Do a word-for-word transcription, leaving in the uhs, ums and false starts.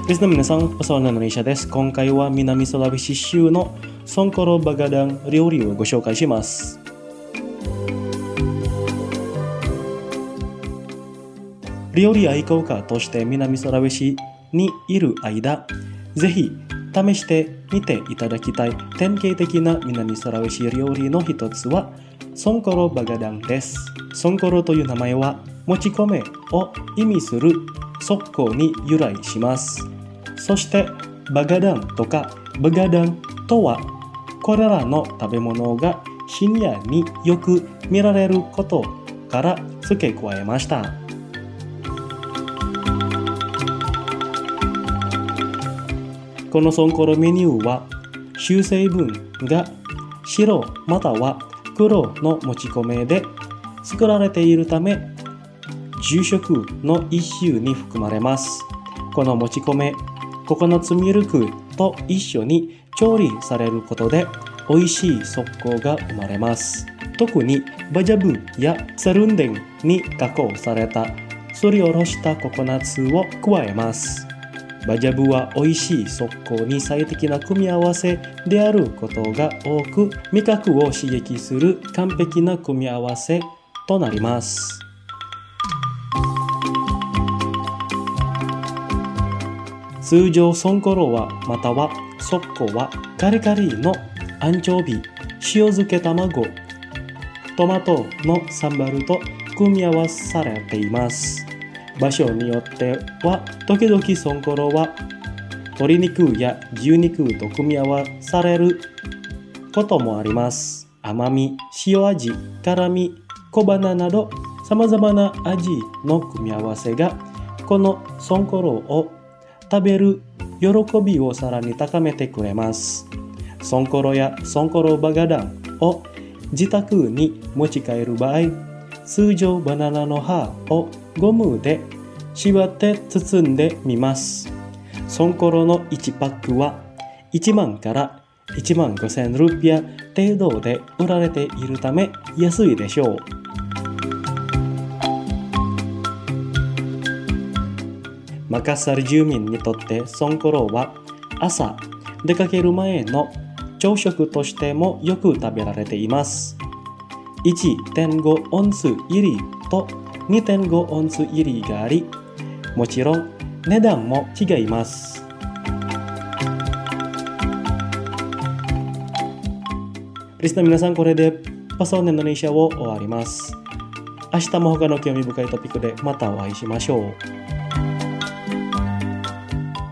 リスナーの皆さん、Pesona Indonesia です。今回は南ソラベシ州のソンコロバガダン料理をご紹介します。料理愛好家として南ソラベシにいる間、ぜひ試してみていただきたい典型的な南ソラベシ料理の一つはソンコロバガダンです。ソンコロという名前はもち米を意味する速攻に由来します。そしてバガダンとかバガダンとはこれらの食べ物がシニアによく見られることから付け加えました。このソンコロメニューは主成分が白または黒のもち米で作られているためじゅう食の一種に含まれます。このもち米、ココナッツミルクと一緒に調理されることで美味しい速攻が生まれます。特にバジャブやセルンデンに加工されたすりおろしたココナッツを加えます。バジャブは美味しい速攻に最適な組み合わせであることが多く、味覚を刺激する完璧な組み合わせとなります。通常ソンコロはまたはソッコはカリカリのアンチョビ、塩漬け卵、トマトのサンバルと組み合わされています。場所によっては時々ソンコロは鶏肉や牛肉と組み合わされることもあります。甘み、塩味、辛み、小花など様々な味の組み合わせがこのソンコロを食べる喜びをさらに高めてくれます。ソンコロやソンコロバガダンを自宅に持ち帰る場合、通常バナナの葉をゴムで縛って包んでみます。ソンコロのいちパックはいちまんからいちまんごせんルピア程度で売られているため安いでしょう。マカッサル住民にとってソンコロは朝出かける前の朝食としてもよく食べられています。いってんごオンス入りと にてんごオンス入りがあり、もちろん値段も違います。リスナーの皆さん、これでパソネンドネシアを終わります。明日も他の興味深いトピックでまたお会いしましょう。